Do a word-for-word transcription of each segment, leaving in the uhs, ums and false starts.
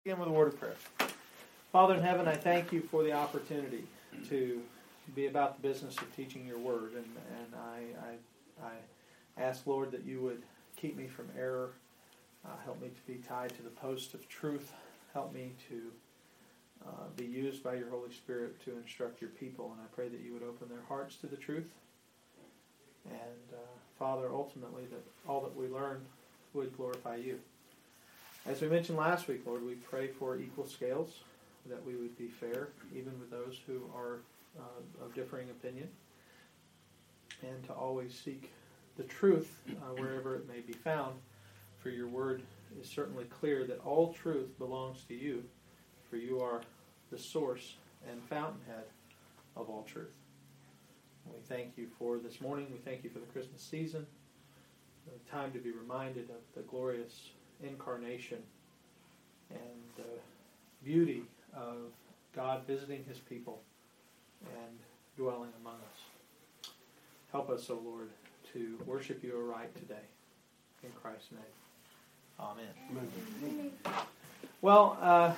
Begin with a word of prayer. Father in heaven, I thank you for the opportunity to be about the business of teaching your word, and, and I, I, I ask, Lord, that you would keep me from error, uh, help me to be tied to the post of truth, help me to uh, be used by your Holy Spirit to instruct your people, and I pray that you would open their hearts to the truth, and uh, Father, ultimately, that all that we learn would glorify you. As we mentioned last week, Lord, we pray for equal scales, that we would be fair, even with those who are uh, of differing opinion, and to always seek the truth uh, wherever it may be found, for your word is certainly clear that all truth belongs to you, for you are the source and fountainhead of all truth. And we thank you for this morning. We thank you for the Christmas season, the time to be reminded of the glorious incarnation and the beauty of God visiting his people and dwelling among us. Help us, O Lord, to worship you aright today. In Christ's name. Amen. Amen. Well, uh,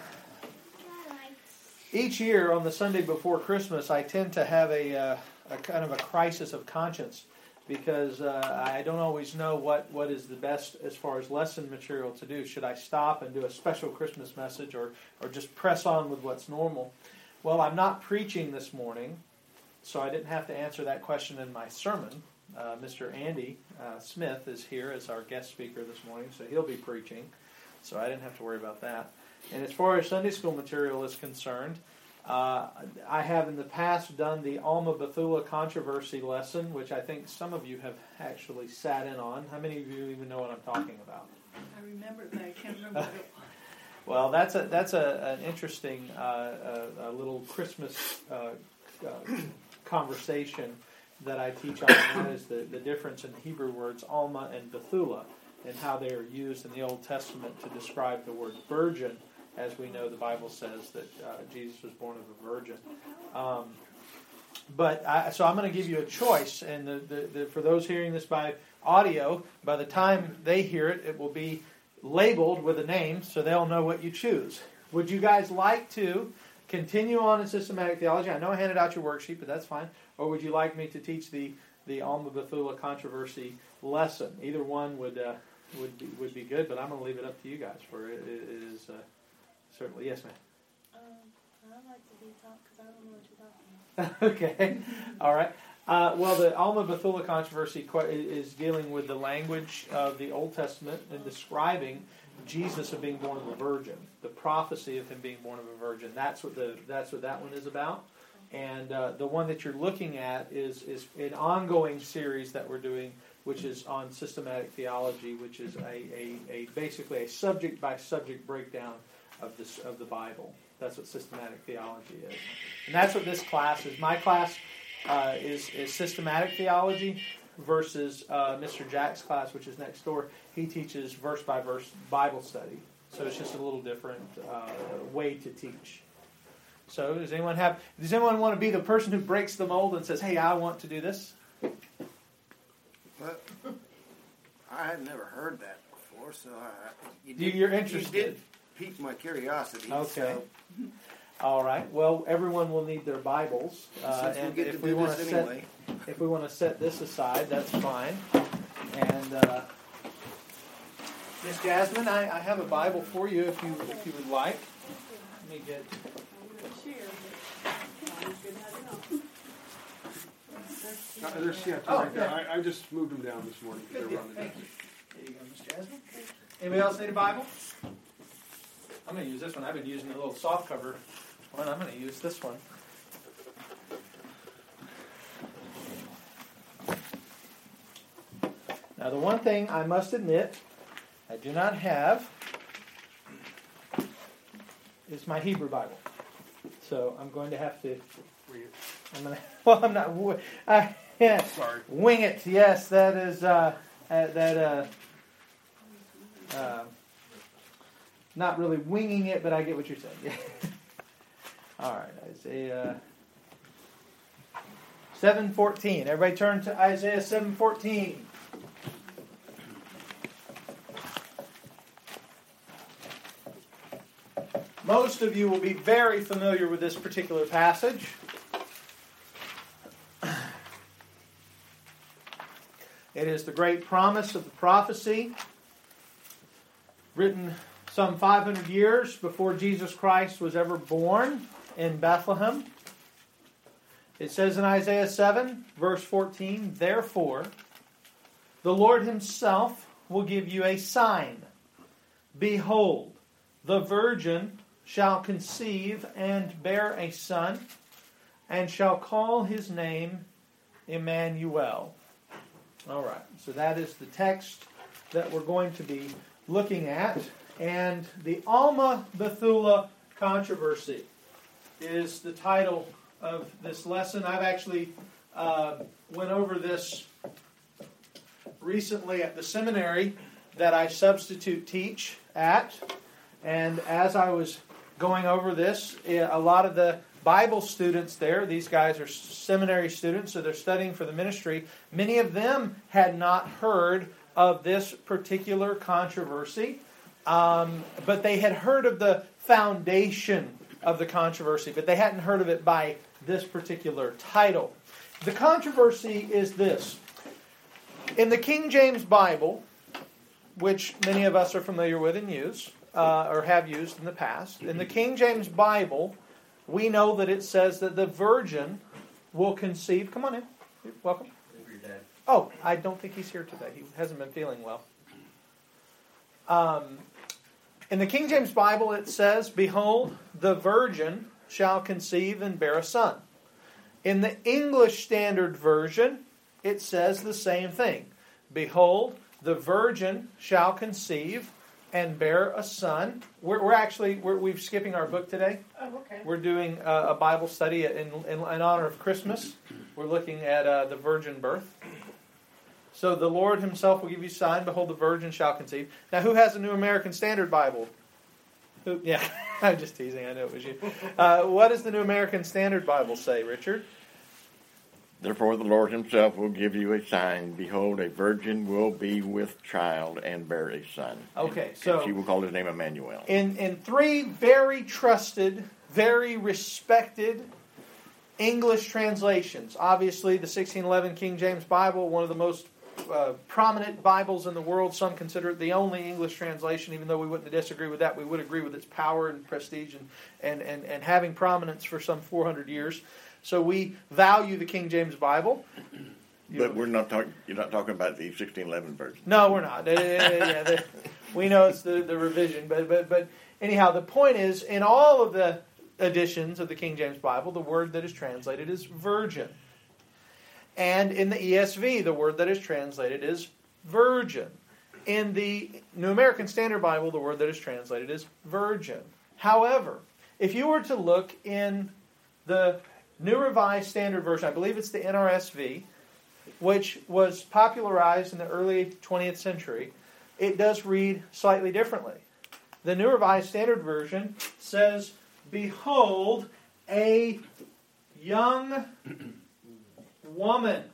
each year on the Sunday before Christmas, I tend to have a, uh, a kind of a crisis of conscience, because uh, I don't always know what, what is the best as far as lesson material to do. Should I stop and do a special Christmas message, or, or just press on with what's normal? Well, I'm not preaching this morning, so I didn't have to answer that question in my sermon. Uh, Mister Andy uh, Smith is here as our guest speaker this morning, so he'll be preaching, so I didn't have to worry about that. And as far as Sunday school material is concerned, Uh, I have in the past done the Alma Bethula controversy lesson, which I think some of you have actually sat in on. How many of you even know what I'm talking about? I remember it, but I can't remember what it was. Well, that's a that's a, an interesting uh, a, a little Christmas uh, uh, conversation that I teach on. That is the, the difference in the Hebrew words Alma and Bethula, and how they are used in the Old Testament to describe the word virgin. As we know, the Bible says that uh, Jesus was born of a virgin. Um, but I, so I'm going to give you a choice, and the, the, the, for those hearing this by audio, by the time they hear it, it will be labeled with a name, so they'll know what you choose. Would you guys like to continue on in systematic theology? I know I handed out your worksheet, but that's fine. Or would you like me to teach the the Alma Bethula controversy lesson? Either one would uh, would be, would be good, but I'm going to leave it up to you guys. For it, it is. Uh, Certainly. Yes, ma'am. Um, I'd like to be taught because I don't know what you're talking about. Okay. All right. Uh, well, the Alma Bethula controversy is dealing with the language of the Old Testament and describing Jesus of being born of a virgin, the prophecy of him being born of a virgin. That's what the that's what that one is about. And uh, the one that you're looking at is is an ongoing series that we're doing, which is on systematic theology, which is a, a, a basically a subject by subject breakdown of this of the Bible. That's what systematic theology is, and that's what this class is. My class uh, is is systematic theology versus uh, Mister Jack's class, which is next door. He teaches verse by verse Bible study, so it's just a little different uh, way to teach. So, does anyone have? Does anyone want to be the person who breaks the mold and says, "Hey, I want to do this"? Well, I had never heard that before, so I, you did, you're interested. You did pique my curiosity. Okay. So. All right. Well, everyone will need their Bibles, uh, Since and we'll if to we want to set, anyway. if we want to set this aside, that's fine. And uh, Miss Jasmine, I, I have a Bible for you if you if you would like. Let me get. Uh, there's, yeah, two Oh, right there. yeah. I, I just moved them down this morning. Good They're deal. on the Thank desk. you. There you go, Miss Jasmine. Anybody else need a Bible? I'm going to use this one. I've been using the little soft cover one. I'm going to use this one. Now, the one thing I must admit I do not have is my Hebrew Bible. So I'm going to have to. I'm going to. Well, I'm not. I, yeah, Sorry. Wing it. Yes, that is. Uh, uh, that. Uh, uh, not really winging it, but I get what you're saying. All right, Isaiah seven fourteen. Everybody turn to Isaiah seven fourteen. Most of you will be very familiar with this particular passage. It is the great promise of the prophecy written some five hundred years before Jesus Christ was ever born in Bethlehem. It says in Isaiah seven, verse fourteen, "Therefore, the Lord himself will give you a sign. Behold, the virgin shall conceive and bear a son, and shall call his name Emmanuel." All right, so that is the text that we're going to be looking at. And the Alma Bethula controversy is the title of this lesson. I've actually uh, went over this recently at the seminary that I substitute teach at. And as I was going over this, a lot of the Bible students there, these guys are seminary students, so they're studying for the ministry. Many of them had not heard of this particular controversy, um, but they had heard of the foundation of the controversy, but they hadn't heard of it by this particular title. The controversy is this. In the King James Bible, which many of us are familiar with and use, uh, or have used in the past, in the King James Bible, we know that it says that the virgin will conceive. Come on in. You're welcome. Oh, I don't think he's here today. He hasn't been feeling well. Um, in the King James Bible, it says, "Behold, the virgin shall conceive and bear a son." In the English Standard Version, it says the same thing. "Behold, the virgin shall conceive and bear a son." We're, we're actually, we're, we're skipping our book today. Oh, okay. We're doing a, a Bible study in, in, in honor of Christmas. We're looking at uh, the virgin birth. So the Lord himself will give you a sign. Behold, the virgin shall conceive. Now, who has a New American Standard Bible? Who? Yeah, I'm just teasing. I know it was you. Uh, what does the New American Standard Bible say, Richard? "Therefore the Lord himself will give you a sign. Behold, a virgin will be with child and bear a son. Okay, and, so and she will call his name Emmanuel." In, in three very trusted, very respected English translations, obviously the sixteen eleven King James Bible, one of the most uh, prominent Bibles in the world. Some consider it the only English translation, even though we wouldn't disagree with that. We would agree with its power and prestige and, and, and, and having prominence for some four hundred years. So we value the King James Bible. You But know, we're not talking. You're not talking about the sixteen eleven version. No, we're not. Uh, yeah, the, we know it's the, the revision, but but but anyhow, the point is, in all of the editions of the King James Bible, the word that is translated is virgin, and in the E S V, the word that is translated is virgin. In the New American Standard Bible, the word that is translated is virgin. However, if you were to look in the New Revised Standard Version, I believe it's the N R S V, which was popularized in the early twentieth century, it does read slightly differently. The New Revised Standard Version says, "Behold, a young woman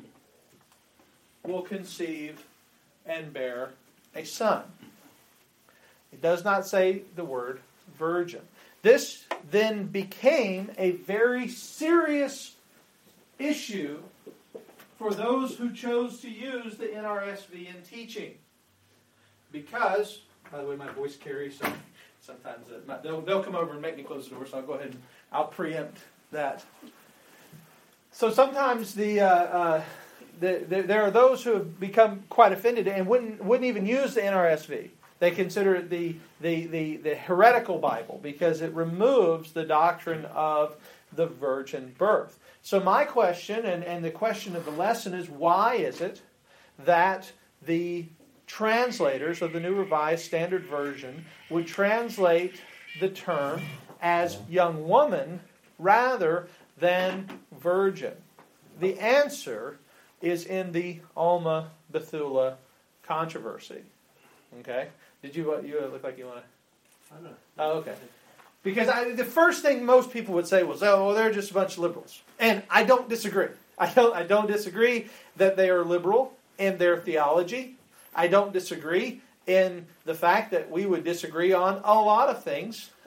will conceive and bear a son." It does not say the word virgin. This then became a very serious issue for those who chose to use the N R S V in teaching. Because, by the way, my voice carries, so sometimes uh, my, they'll, they'll come over and make me close the door, so I'll go ahead and I'll preempt that. So sometimes the, uh, uh, the, the there are those who have become quite offended and wouldn't wouldn't even use the N R S V. They consider it the, the, the, the heretical Bible because it removes the doctrine of the virgin birth. So my question, and, and the question of the lesson is, why is it that the translators of the New Revised Standard Version would translate the term as young woman rather than virgin? The answer is in the Alma Bethula controversy. Okay? Did you you look like you want to? I know. Oh, okay. Because I, the first thing most people would say was, "Oh, well, they're just a bunch of liberals," and I don't disagree. I don't. I don't disagree that they are liberal in their theology. I don't disagree in the fact that we would disagree on a lot of things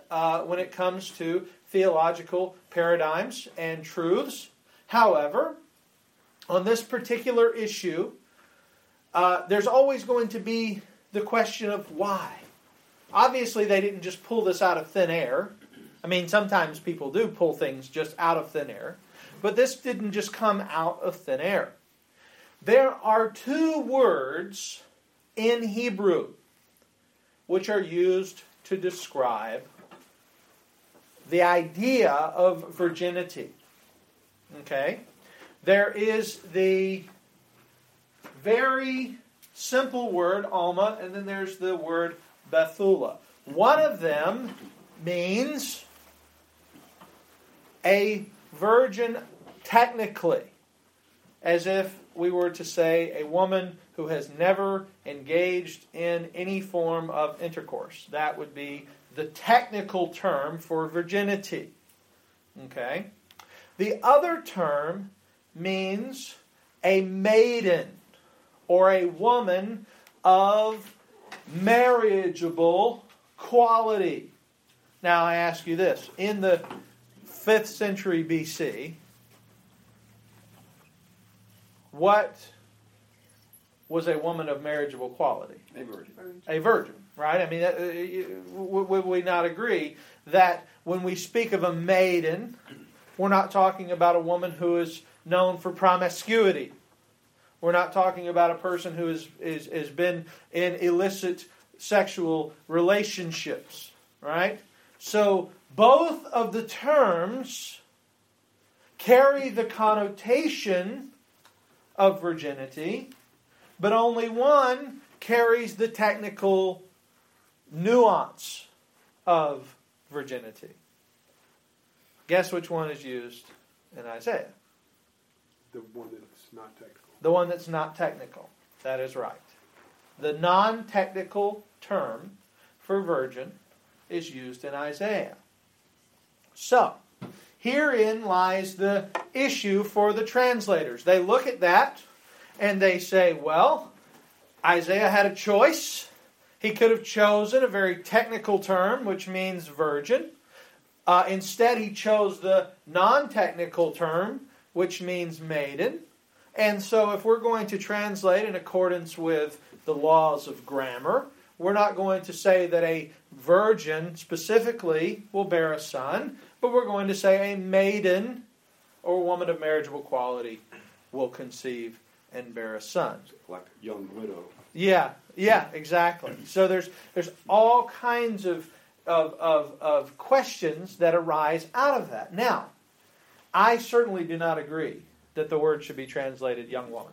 uh, when it comes to theological paradigms and truths. However, on this particular issue, uh, there's always going to be the question of why. Obviously, they didn't just pull this out of thin air. I mean, sometimes people do pull things just out of thin air. But this didn't just come out of thin air. There are two words in Hebrew which are used to describe the idea of virginity. Okay? There is the very simple word, alma, and then there's the word Bethula. One of them means a virgin technically, as if we were to say a woman who has never engaged in any form of intercourse. That would be the technical term for virginity. Okay? The other term means a maiden or a woman of marriageable quality. Now I ask you this. In the fifth century B C, what was a woman of marriageable quality? A virgin. A virgin, right? I mean, uh, would we not agree that when we speak of a maiden, we're not talking about a woman who is known for promiscuity. We're not talking about a person who is, is, has been in illicit sexual relationships, right? So both of the terms carry the connotation of virginity, but only one carries the technical nuance of virginity. Guess which one is used in Isaiah? The one that's not technical. The one that's not technical. That is right. The non-technical term for virgin is used in Isaiah. So, herein lies the issue for the translators. They look at that and they say, well, Isaiah had a choice. He could have chosen a very technical term, which means virgin. Uh, instead, he chose the non-technical term, which means maiden. And so if we're going to translate in accordance with the laws of grammar, we're not going to say that a virgin specifically will bear a son, but we're going to say a maiden or a woman of marriageable quality will conceive and bear a son. Like a young widow. Yeah, yeah, exactly. So there's there's all kinds of, of, of, of questions that arise out of that. Now, I certainly do not agree that the word should be translated young woman.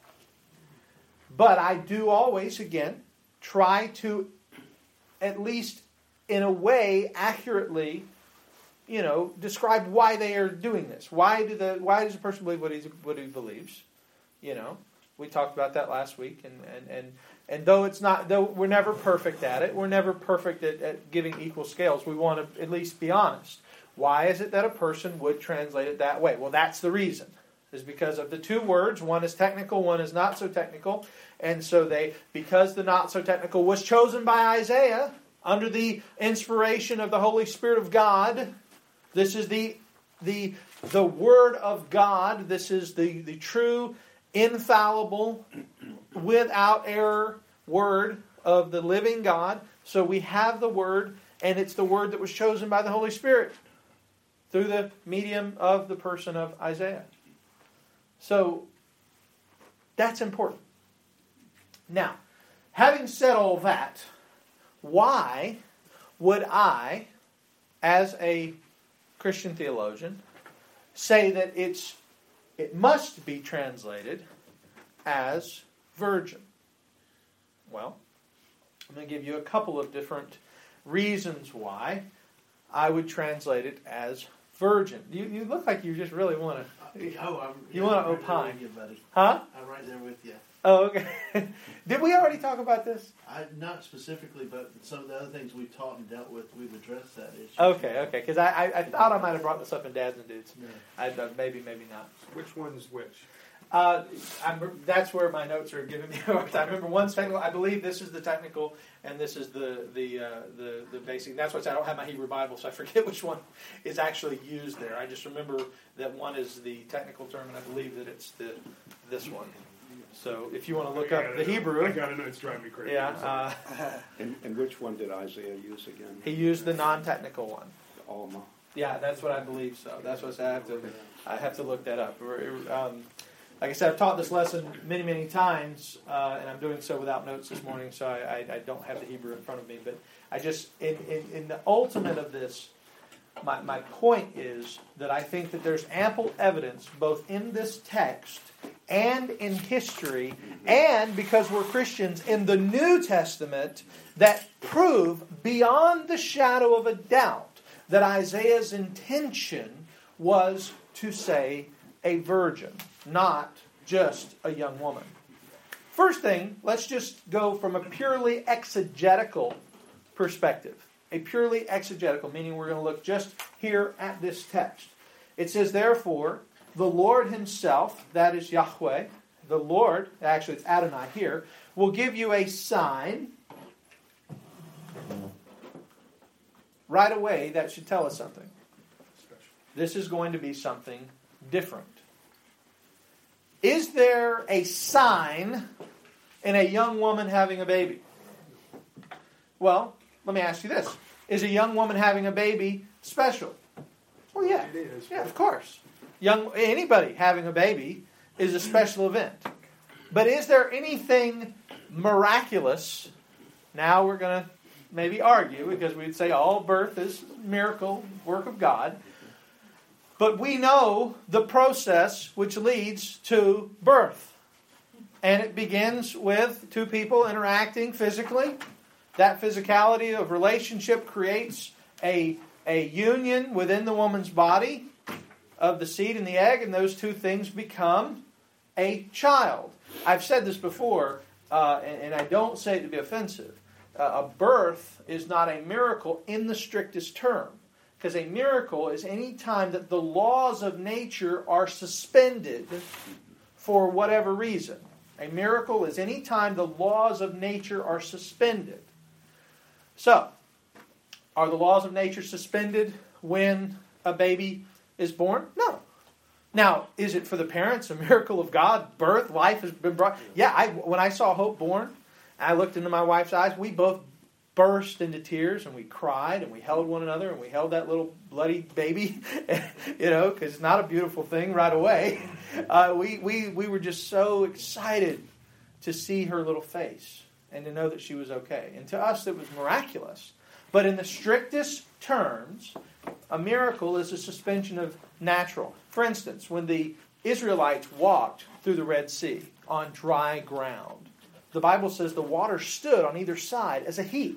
But I do always, again, try to, at least in a way, accurately, you know, describe why they are doing this. Why do the why does a person believe what he what he believes? You know, we talked about that last week, and and and, and though it's not, though we're never perfect at it, we're never perfect at, at giving equal scales. We want to at least be honest. Why is it that a person would translate it that way? Well, that's the reason. Is because of the two words. One is technical, one is not so technical. And so they, because the not so technical was chosen by Isaiah under the inspiration of the Holy Spirit of God, this is the the the Word of God. This is the, the true, infallible, without error Word of the living God. So we have the Word, and it's the Word that was chosen by the Holy Spirit through the medium of the person of Isaiah. So, that's important. Now, having said all that, why would I, as a Christian theologian, say that it's it must be translated as virgin? Well, I'm going to give you a couple of different reasons why I would translate it as virgin. You, you look like you just really want to... Oh, I'm, You yeah, want I'm to right there opine? with you, buddy. Huh? I'm right there with you. Oh, okay. Did we already talk about this? I not specifically, but some of the other things we've taught and dealt with, we've addressed that issue. Okay, okay. Because I, I, I thought I might have brought this up in Dads and Dudes. No. I, uh, maybe, maybe not. Which one's which? Uh, I'm, that's where my notes are giving me a hard time. I remember one's technical. I believe this is the technical, and this is the the uh, the, the basic. That's why I don't have my Hebrew Bible, so I forget which one is actually used there. I just remember that one is the technical term, and I believe that it's the this one. So if you want to look up the Hebrew, I gotta know, it's driving me crazy. yeah, uh, And, and which one did Isaiah use again? he used the non-technical one. Alma. Yeah, that's what I believe. So that's what I have to. I have to look that up. Um, like I said, I've taught this lesson many, many times, uh, and I'm doing so without notes this morning, so I, I, I don't have the Hebrew in front of me. But I just, in, in, in the ultimate of this, my, my point is that I think that there's ample evidence, both in this text and in history, and because we're Christians, in the New Testament, that prove beyond the shadow of a doubt that Isaiah's intention was to say a virgin, not just a young woman. First thing, let's just go from a purely exegetical perspective. A purely exegetical, meaning we're going to look just here at this text. It says, therefore, the Lord himself, that is Yahweh, the Lord, actually it's Adonai here, will give you a sign. Right away, that should tell us something. This is going to be something different. Is there a sign in a young woman having a baby? Well, let me ask you this. Is a young woman having a baby special? Well, yeah. It is. Yeah, of course. Young anybody having a baby is a special event. But is there anything miraculous? Now we're going to maybe argue, because we'd say all birth is miracle, work of God. But we know the process which leads to birth. And it begins with two people interacting physically. That physicality of relationship creates a, a union within the woman's body of the seed and the egg, and those two things become a child. I've said this before, uh, and, and I don't say it to be offensive. Uh, a birth is not a miracle in the strictest term. Because a miracle is any time that the laws of nature are suspended for whatever reason. A miracle is any time the laws of nature are suspended. So, are the laws of nature suspended when a baby is born? No. Now, is it for the parents a miracle of God? Birth, life has been brought. Yeah, I, when I saw Hope born, I looked into my wife's eyes. We both burst into tears, and we cried, and we held one another, and we held that little bloody baby, you know, because it's not a beautiful thing right away. Uh, we, we, we were just so excited to see her little face and to know that she was okay. And to us, it was miraculous. But in the strictest terms, a miracle is a suspension of natural. For instance, when the Israelites walked through the Red Sea on dry ground, the Bible says the water stood on either side as a heap.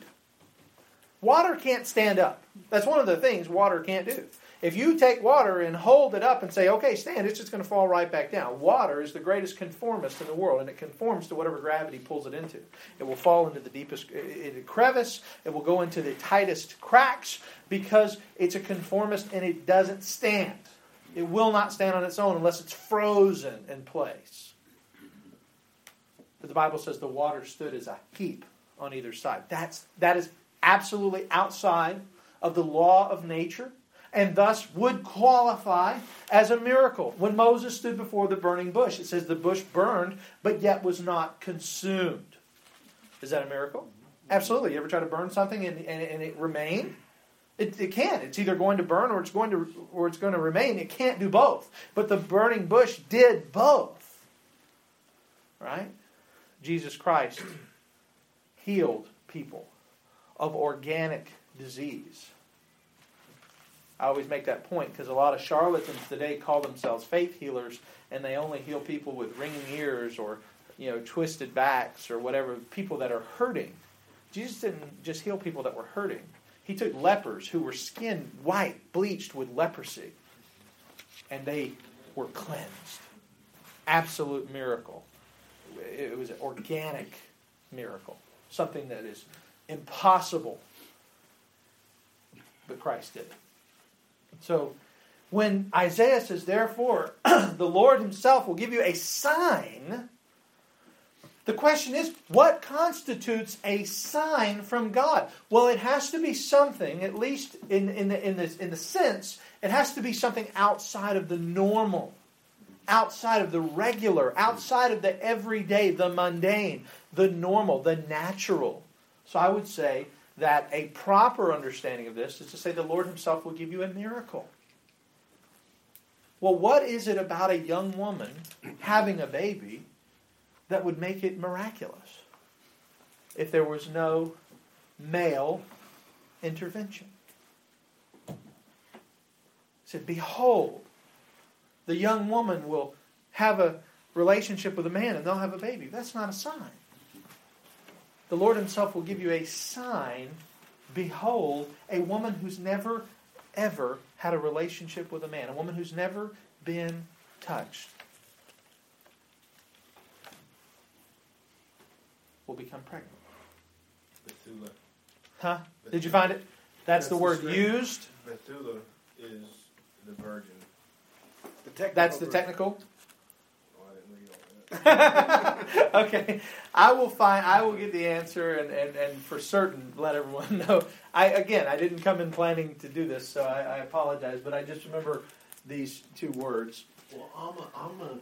Water can't stand up. That's one of the things water can't do. If you take water and hold it up and say, okay, stand, it's just going to fall right back down. Water is the greatest conformist in the world, and it conforms to whatever gravity pulls it into. It will fall into the deepest into crevice. It will go into the tightest cracks because it's a conformist and it doesn't stand. It will not stand on its own unless it's frozen in place. But the Bible says the water stood as a heap on either side. That's, that is absolutely outside of the law of nature, and thus would qualify as a miracle. When Moses stood before the burning bush, it says the bush burned, but yet was not consumed. Is that a miracle? Absolutely. You ever try to burn something and, and, and it remain? It, it can't. It's either going to burn or it's going to or it's going to remain. It can't do both. But the burning bush did both. Right? Jesus Christ healed people of organic disease. I always make that point because a lot of charlatans today call themselves faith healers, and they only heal people with ringing ears or, you know, twisted backs or whatever, people that are hurting. Jesus didn't just heal people that were hurting. He took lepers who were skin white, bleached with leprosy, and they were cleansed. Absolute miracle. It was an organic miracle. Something that is impossible. But Christ did it. So, when Isaiah says, therefore, the Lord himself will give you a sign, the question is, what constitutes a sign from God? Well, it has to be something, at least in, in, the, in, the, in the sense, it has to be something outside of the normal, outside of the regular, outside of the everyday, the mundane, the normal, the natural. So I would say that a proper understanding of this is to say the Lord himself will give you a miracle. Well, what is it about a young woman having a baby that would make it miraculous if there was no male intervention? It said, behold, the young woman will have a relationship with a man and they'll have a baby. That's not a sign. The Lord himself will give you a sign. Behold, a woman who's never, ever had a relationship with a man. A woman who's never been touched will become pregnant. Bethula. Huh? Did you find it? That's, That's the word the used. Bethula is the virgin. The technical That's the version. technical. Oh, I didn't read all that. Okay, I will find. I will get the answer, and, and, and for certain, let everyone know. I again, I didn't come in planning to do this, so I, I apologize. But I just remember these two words. Well, I'm a, I'm a,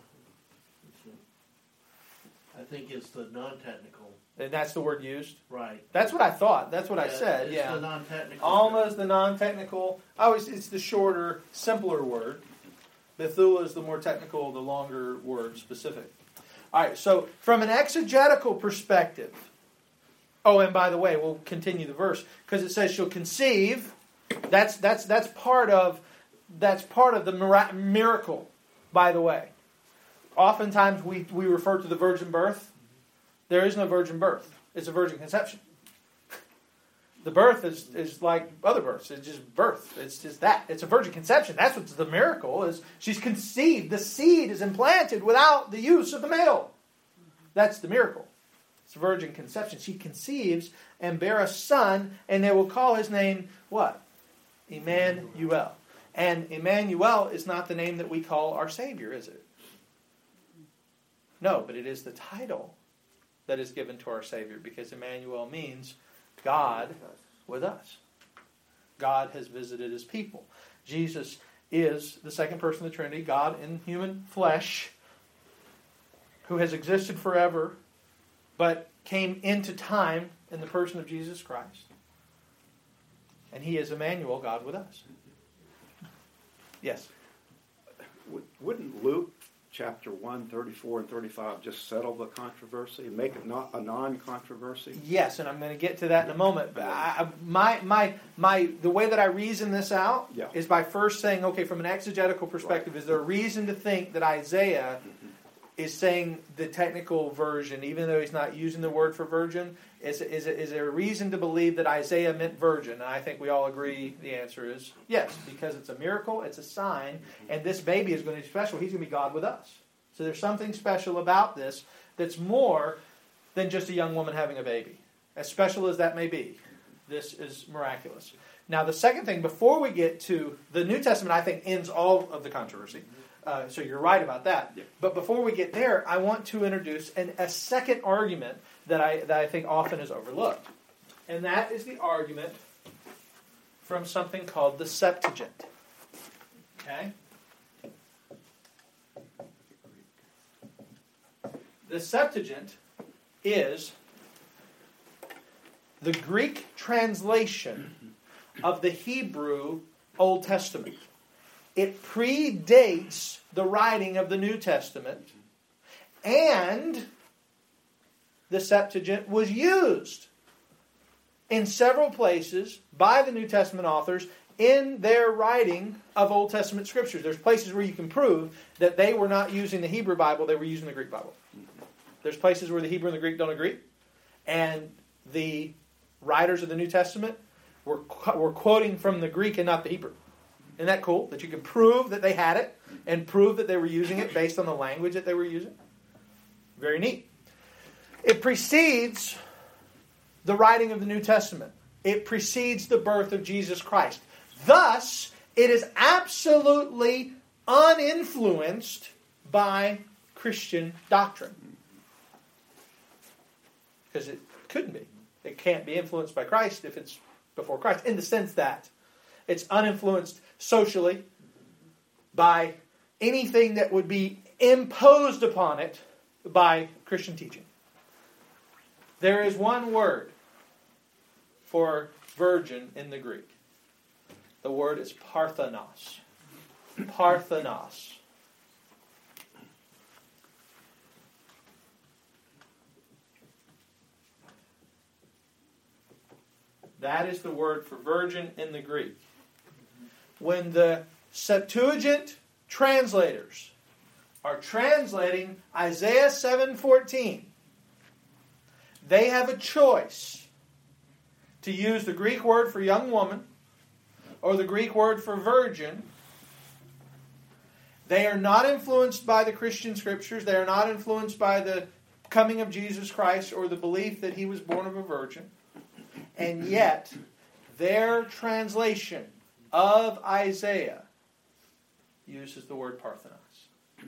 I think it's the non-technical. And that's the word used? Right. That's what I thought. That's what I Yeah, said, it's yeah. the non-technical. Alma is the non-technical. Oh, it's, it's the shorter, simpler word. Bethula is the more technical, the longer word, specific. All right, so from an exegetical perspective, oh, and by the way, we'll continue the verse, because it says she'll conceive. That's that's that's part of that's part of the mira- miracle, by the way. Oftentimes we, we refer to the virgin birth. There is no virgin birth. It's a virgin conception. The birth is, is like other births. It's just birth. It's just that. It's a virgin conception. That's what's the miracle is. She's conceived. The seed is implanted without the use of the male. That's the miracle. It's a virgin conception. She conceives and bear a son, and they will call his name what? Emmanuel. And Emmanuel is not the name that we call our Savior, is it? No, but it is the title that is given to our Savior, because Emmanuel means God with us. God has visited his people. Jesus is the second person of the Trinity, God in human flesh, who has existed forever, but came into time in the person of Jesus Christ. And he is Emmanuel, God with us. Yes? Wouldn't Luke chapter one, thirty-four and thirty-five just settle the controversy and make it not a non-controversy? Yes, and I'm going to get to that in a moment. But I, my, my, my, the way that I reason this out yeah. is by first saying, okay, from an exegetical perspective, right. Is there a reason to think that Isaiah mm-hmm. is saying the technical version, even though he's not using the word for virgin? Is, is, is there a reason to believe that Isaiah meant virgin? And I think we all agree the answer is yes, because it's a miracle, it's a sign, and this baby is going to be special. He's going to be God with us. So there's something special about this that's more than just a young woman having a baby. As special as that may be, this is miraculous. Now the second thing, before we get to the New Testament, I think ends all of the controversy. Uh, so you're right about that. Yeah. But before we get there, I want to introduce an, a second argument that I that I think often is overlooked. And that is the argument from something called the Septuagint. Okay? The Septuagint is the Greek translation of the Hebrew Old Testament. It predates the writing of the New Testament, and the Septuagint was used in several places by the New Testament authors in their writing of Old Testament scriptures. There's places where you can prove that they were not using the Hebrew Bible, they were using the Greek Bible. There's places where the Hebrew and the Greek don't agree, and the writers of the New Testament were, were quoting from the Greek and not the Hebrew. Isn't that cool? That you can prove that they had it and prove that they were using it based on the language that they were using? Very neat. It precedes the writing of the New Testament. It precedes the birth of Jesus Christ. Thus, it is absolutely uninfluenced by Christian doctrine. Because it couldn't be. It can't be influenced by Christ if it's before Christ, in the sense that it's uninfluenced socially by anything that would be imposed upon it by Christian teaching. There is one word for virgin in the Greek. The word is parthenos. Parthenos. That is the word for virgin in the Greek. When the Septuagint translators are translating Isaiah seven fourteen, they have a choice to use the Greek word for young woman or the Greek word for virgin. They are not influenced by the Christian scriptures. They are not influenced by the coming of Jesus Christ or the belief that he was born of a virgin. And yet, their translation of Isaiah uses the word parthenos.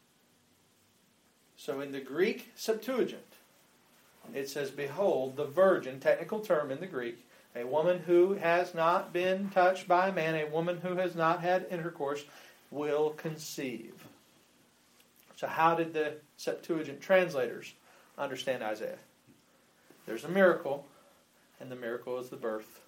So in the Greek Septuagint, it says, behold, the virgin, technical term in the Greek, a woman who has not been touched by a man, a woman who has not had intercourse, will conceive. So how did the Septuagint translators understand Isaiah? There's a miracle, and the miracle is the birth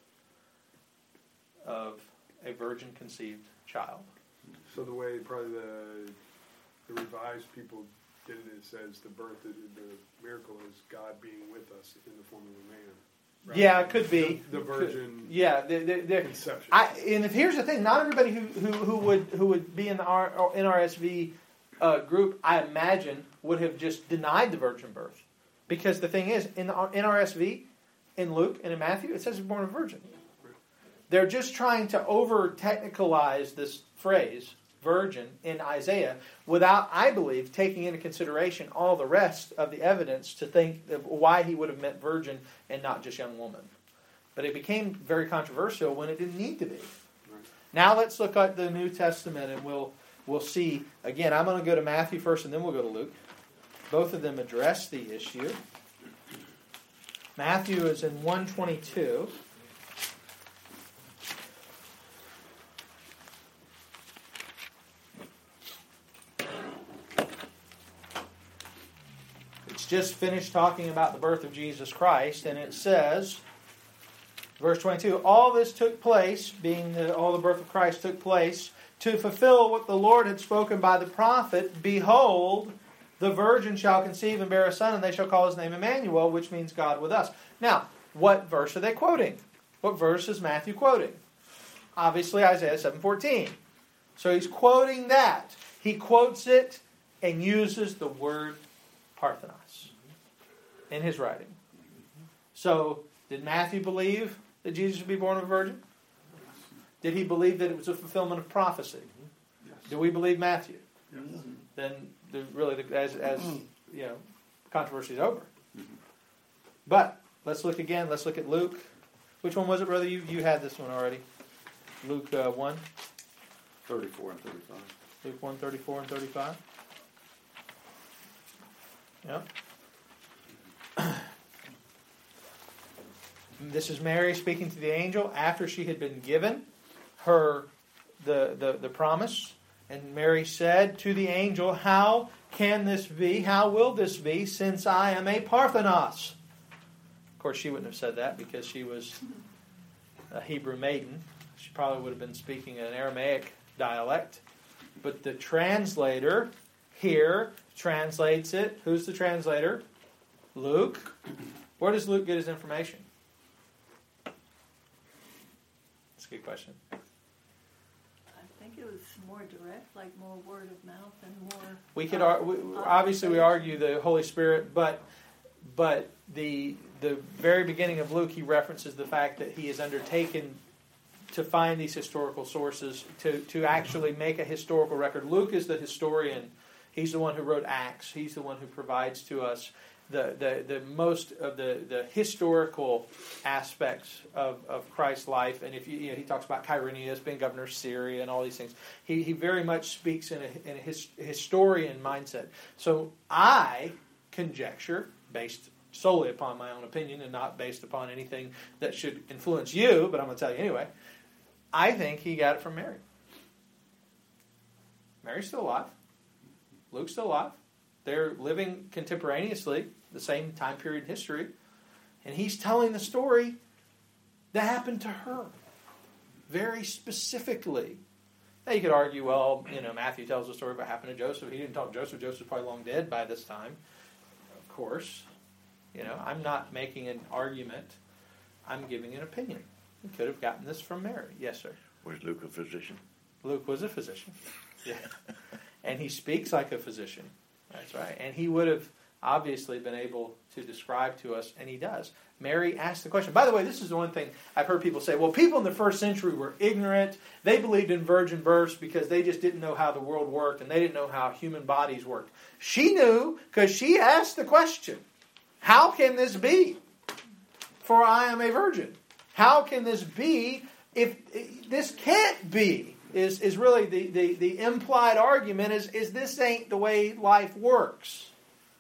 of a virgin conceived child. So the way probably the the revised people did it, it says the birth, the, the miracle is God being with us in the form of a man. Right? Yeah, it could be the, the virgin. Could, yeah, the, the, the, conception. I, and if, here's the thing: not everybody who, who, who would who would be in the R, N R S V uh, group, I imagine, would have just denied the virgin birth, because the thing is, in the N R S V, in Luke and in Matthew, it says he's born of a virgin. They're just trying to over technicalize this phrase, virgin, in Isaiah, without, I believe, taking into consideration all the rest of the evidence to think of why he would have meant virgin and not just young woman. But it became very controversial when it didn't need to be. Right. Now let's look at the New Testament, and we'll we'll see. Again, I'm going to go to Matthew first, and then we'll go to Luke. Both of them address the issue. Matthew is in one twenty-two. It's just finished talking about the birth of Jesus Christ, and it says, verse twenty-two, all this took place, being that all the birth of Christ took place, to fulfill what the Lord had spoken by the prophet, behold, the virgin shall conceive and bear a son, and they shall call his name Emmanuel, which means God with us. Now, what verse are they quoting? What verse is Matthew quoting? Obviously, Isaiah seven fourteen. So he's quoting that. He quotes it and uses the word parthenos in his writing. So, did Matthew believe that Jesus would be born of a virgin? Did he believe that it was a fulfillment of prophecy? Do we believe Matthew? Yes. Then the, really, the, as, as you know, controversy is over. But let's look again. Let's look at Luke. Which one was it, brother? You you had this one already. Luke uh, one, thirty-four and thirty-five. Luke one, thirty-four and thirty-five. Yep. This is Mary speaking to the angel after she had been given her the, the, the promise. And Mary said to the angel, how can this be? How will this be, since I am a Parthenos? Of course, she wouldn't have said that because she was a Hebrew maiden. She probably would have been speaking an Aramaic dialect. But the translator here translates it. Who's the translator? Luke. Where does Luke get his information? That's a good question. I think it was more direct, like more word of mouth and more. We could ar- we, obviously we argue the Holy Spirit, but but the the very beginning of Luke, he references the fact that he has undertaken to find these historical sources to to actually make a historical record. Luke is the historian. He's the one who wrote Acts. He's the one who provides to us the, the, the most of the, the historical aspects of, of Christ's life. And if you, you know, he talks about Quirinius being governor of Syria and all these things. He he very much speaks in a, in a his, historian mindset. So I conjecture, based solely upon my own opinion and not based upon anything that should influence you, but I'm going to tell you anyway, I think he got it from Mary. Mary's still alive. Luke's still alive. They're living contemporaneously, the same time period in history. And he's telling the story that happened to her. Very specifically. Now you could argue, well, you know, Matthew tells the story about what happened to Joseph. He didn't talk to Joseph. Joseph's probably long dead by this time. Of course. You know, I'm not making an argument. I'm giving an opinion. We could have gotten this from Mary. Yes, sir. Was Luke a physician? Luke was a physician. Yeah. And he speaks like a physician. That's right. And he would have obviously been able to describe to us, and he does. Mary asked the question. By the way, this is the one thing I've heard people say, well, people in the first century were ignorant. They believed in virgin births because they just didn't know how the world worked, and they didn't know how human bodies worked. She knew because she asked the question, how can this be? For I am a virgin. How can this be if this can't be? Is is really the, the, the implied argument is, is this ain't the way life works.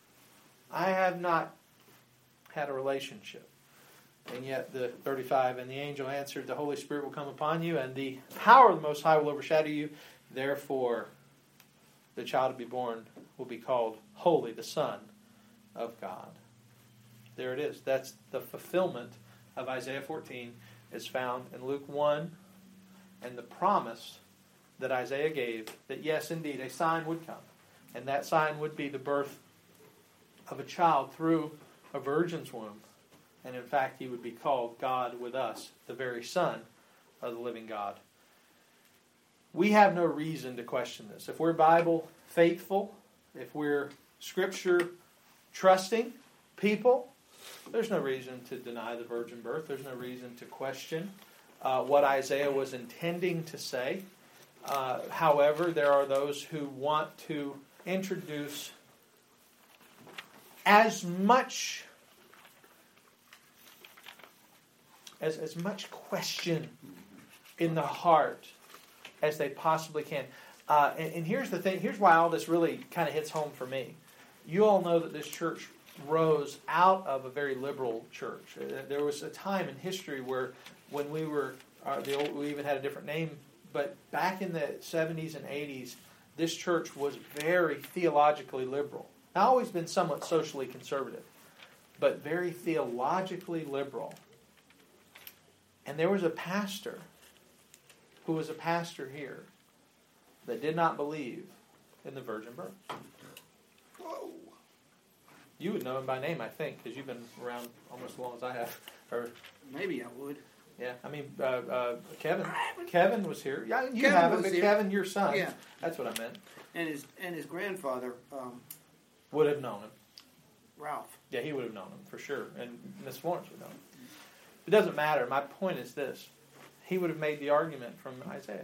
I have not had a relationship. And yet the thirty-five, and the angel answered, the Holy Spirit will come upon you, and the power of the Most High will overshadow you. Therefore, the child to be born will be called Holy, the Son of God. There it is. That's the fulfillment of Isaiah fourteen. Is found in Luke one. And the promise that Isaiah gave that, yes, indeed, a sign would come. And that sign would be the birth of a child through a virgin's womb. And in fact, he would be called God with us, the very Son of the living God. We have no reason to question this. If we're Bible faithful, if we're Scripture trusting people, there's no reason to deny the virgin birth. There's no reason to question Uh, what Isaiah was intending to say. Uh, however, there are those who want to introduce as much as, as much question in the heart as they possibly can. Uh, and, and here's the thing, here's why all this really kind of hits home for me. You all know that this church rose out of a very liberal church. There was a time in history where when we were, uh, the old, we even had a different name, but back in the seventies and eighties, this church was very theologically liberal. It's always been somewhat socially conservative, but very theologically liberal. And there was a pastor who was a pastor here that did not believe in the virgin birth. Whoa. You would know him by name, I think, because you've been around almost as long as I have. Or, Maybe I would. yeah, I mean, uh, uh, Kevin. Kevin was here. Yeah, you Kevin haven't, was but here. Kevin, your son. Yeah. That's what I meant. And his and his grandfather, um, Would have known him. Ralph. Yeah, he would have known him for sure, and Miss Florence would know him. It doesn't matter. My point is this: he would have made the argument from Isaiah.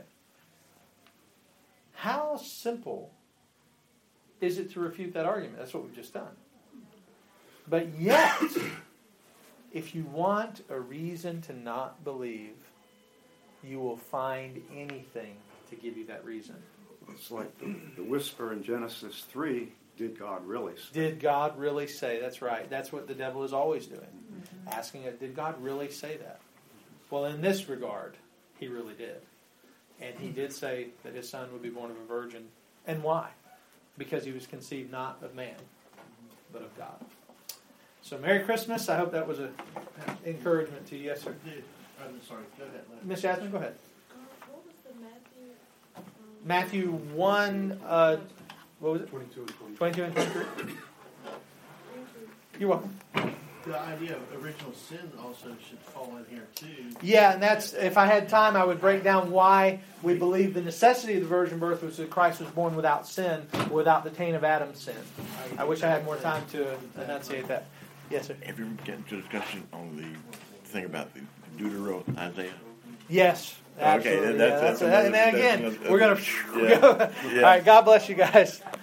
How simple is it to refute that argument? That's what we've just done. But yet, if you want a reason to not believe, you will find anything to give you that reason. It's like the, the whisper in Genesis three, did God really say? Did God really say? That's right. That's what the devil is always doing. Mm-hmm. Asking it, did God really say that? Well, in this regard, he really did. And he did say that his son would be born of a virgin. And why? Because he was conceived not of man, but of God. So Merry Christmas. I hope that was an encouragement to you. Yes, sir. I'm sorry. Go ahead. Larry. Miss Jasmine, go ahead. What was the Matthew? Um, Matthew one, uh, what was it? twenty-two and twenty-three. twenty-two and twenty-three? Thank you. You're welcome. The idea of original sin also should fall in here too. Yeah, and that's, if I had time, I would break down why we believe the necessity of the virgin birth was that Christ was born without sin, without the taint of Adam's sin. I wish I had more time to enunciate that. Yes, sir. Have you ever get into discussion on the thing about the Deutero Isaiah? Yes, absolutely. Okay, then that's, yeah, that's, that's, and then again, that's, we're going to yeah, go. yeah. All right, God bless you guys.